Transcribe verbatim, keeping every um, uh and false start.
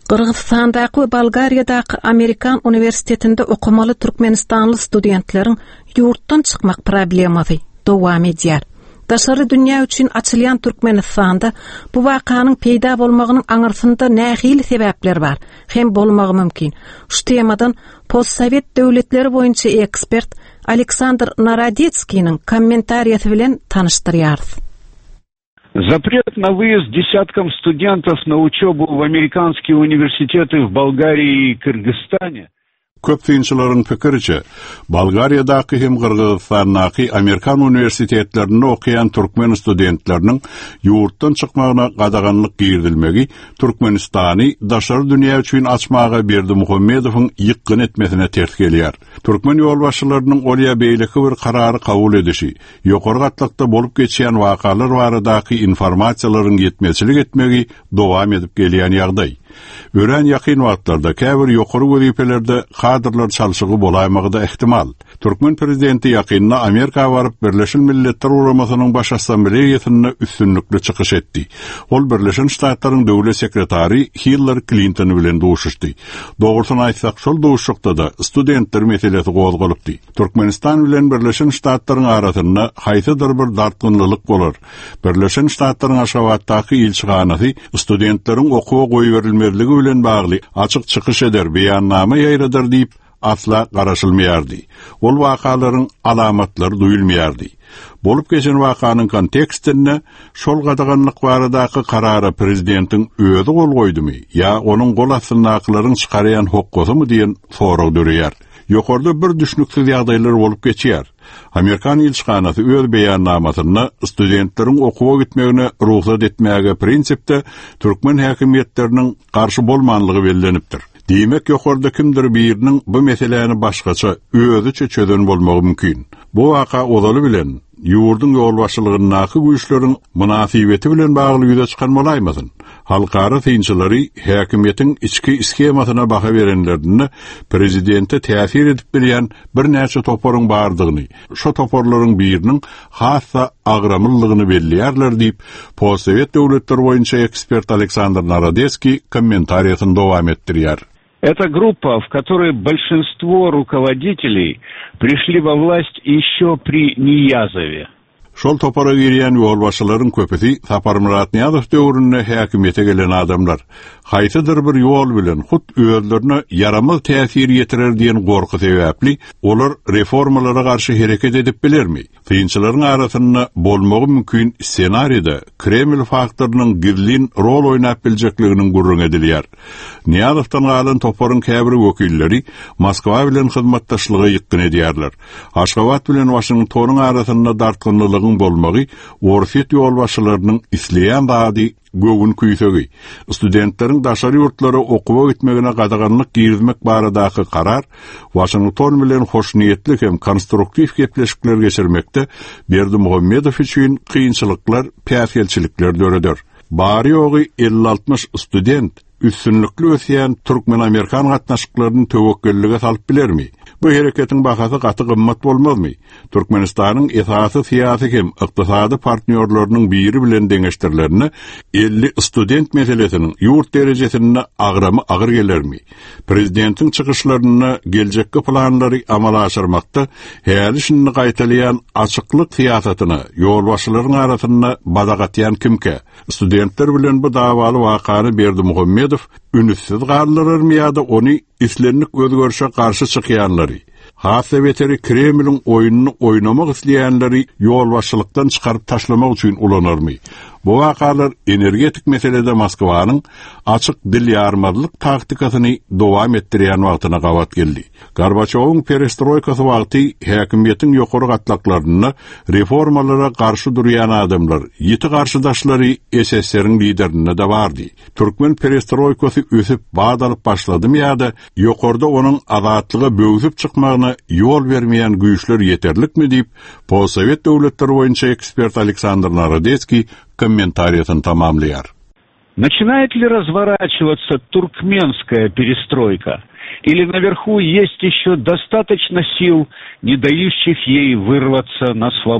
Qırğızstandaqı ve Bolgariyadaqı Amerikan universitetinde okumalı Türkmenistanlı studentlerin yurtdan çıkmak probleması devam edýär. Daşary dünýä üçin açylýan Türkmenistanda bu wakanın peýda bolmagynyň aňyrsynda nähili sebäpler bar, hem bolmagy mümkin. Şu temadan postsovet döwletleri boýunça ekspert Александр Народецкийниň kommentariýasy bilen tanışdyrýarys. Запрет на выезд десяткам студентов на учебу в американские университеты в Болгарии и Кыргызстане. Köpçülerin fikirçe, Bolgariyadaki hem Kırgızstandaki Amerikan üniversitetlerinde okuyan Türkmen studentlerinin yurttan çıkmağına qadaganlyk girdilmegi Türkmenistani daşary dünýä üçin açmaga Berdi Muhammedow'un ýykgyn etmesine ters gelýär. Türkmen ýolbaşçylarynyň olýa beýleki bir karary kabul edişi, ýokary gatlykda bolup geçýän wakalar baradaky informasiýalaryň ýetmezçilik etmegi dowam edip gelýän ýagdaý. Ören yakın wagtlarda käbir ýokary wezipelerde kadrlar çalşygy bolaýmagy da ihtimal. Türkmen prezidenti yakynna Amerika baryp Birleşik Milletler Uguramasynyň baş assambleýasyna üstünlikli çykyş etdi. Ol Birleşik Ştatlaryň döwlet sekretary Hillary Clinton bilen duşuşdy. Dogrusyny aýtsak, şol duşuşykda da studentler meselesi gozgalypdy. Türkmenistan bilen Birleşik Ştatlaryň arasynda haýsydyr bir dartgynlyk bolar. Birleşik Ştatlaryň Aşgabatdaky ilçihanasy studentleriň okuwa goýberilmezligi bilen bagly açyk çykyş eder, beýannama ýaýradar diýip asla garaşylmaýardy. Ol wakalaryň alamatlary duýulmaýardy. Bolup geçen wakanyň kontekstinde şol gadaganlyk baradaky karara prezidentiň özi gol goýdymy ýa onuň gol astyndakylaryň çykarýan hokkusymy diýen sorag dörýär. Ýokarda bir düşnüksiz ýagdaýlar bolup geçýär. Amerikan ilçihanasy öz beýannamasyna studentleriň okuwa gitmegine ruhsat etmäge prinsipde Türkmen häkimetleriniň garşy bolmanlygy bellenipdir. Diýmek ýokarda kimdir biriniň bu meseleni başgaça özüçe çözen bolmagy mümkin. Bu waka odaly bilen ýurdun ýolbaşçylygynyňky güýçleriň münasibeti bilen bagly ýüze çykan bolaýmasyn. Halkara tynçylary häkimetiň içki skemasyna baha berenlerini prezidente täsir edip bilýän bir näçe toporyň bardygyny, şo toporlaryň biriniň hassa agramyllygyny belliýärler diýip postsovet döwletleri boýunça ekspert Александр Народецкий kommentariýasyny dowam etdirýär. Это группа, в которой большинство руководителей пришли во власть еще при Ниязове. Şol topara girýän ýolbaşçylaryň köpüsi Sapar Murat Niýazow döwründe häkimete gelen adamlar. Haýsydyr bir ýol bilen hut özlerine yaramaz täsir ýetirer diýen gorky sebäpli olar reformalara garşy hereket edip bilermi? Tynçylaryň arasynda bolmagy mümkin ssenariyda Kreml faktorynyň gizlin rol oýnap biljekliginiň gurrun edilýär. Niýazowdan galan toparyň käbir wekilleri Moskwa bilen hyzmatdaşlygy ýykgyn edýärler. Aşgabat bilen Washingtonyň arasynda dartgynlyk bolmagy orfet ýolbaşçylarynyň isleýän bady göwün küýsegi. Studentleriň daşary ýurtlary okuwa gitmegine gadaganlyk girizmek baradaky karar Washington bilen hoşniýetli hem konstruktiv gepleşikler geçirmekde Berdi Muhammedow üçin kynçylyklar, päsgelçilikler döredir. Bari ýogy elli altmış student üstünlikli ösýän Türkmen-Amerikan gatnaşyklaryny töwekküllige salyp bilermi? Bu hereketiň bahasy gaty gymmat bolmazmy? Türkmenistanyň esasy syýasy hem ykdysady partnerlerining biri bilen deňeşdirlerini elli student meselesiniň ýurt derejesinde agramy agyr gelermi? Prezidentiň çykyşlaryny geljekki planlary amala aşyrmakda häli şunu gaýtalýan açyklyk syýasatyny ýolbaşçylaryň arasynda badagatýan kimke? Studentler bilen bu dawaly wakany Berdi Muhammedow ünüssiz garlararmy ýa-da ony islenlik özgörüşe garşy çykýanlary? Hassa beteri Kremlin oyununu oynamak isleyenleri ýolbaşçylykdan çıkarıp taşlamak üçin ulanarmy? Bu wakalar energetik meselede Moskwanın açık dil ýarmazlyk taktikasyny dowam etdirýän wagtyna gawat geldi. Gorbaçowyň perestroykasy wagty häkimetiň ýokary gatlaklaryny reformalara garşy durýan adamlar, ýeti garşydaşlary S S R-iň liderine de bardy. Türkmen perestroykasy ösüp badalyp başladymy ýa-da ýokarda onuň azatlygy böwsüp çykmagyna ýol bermeýän güýçler ýeterlikmi diýip postsovet döwletleri boýunça ekspert Александр Народецкий комментариясын тамамлияр. Начинает ли разворачиваться туркменская перестройка? Или наверху есть еще достаточно сил, не дающих ей вырваться на свободу?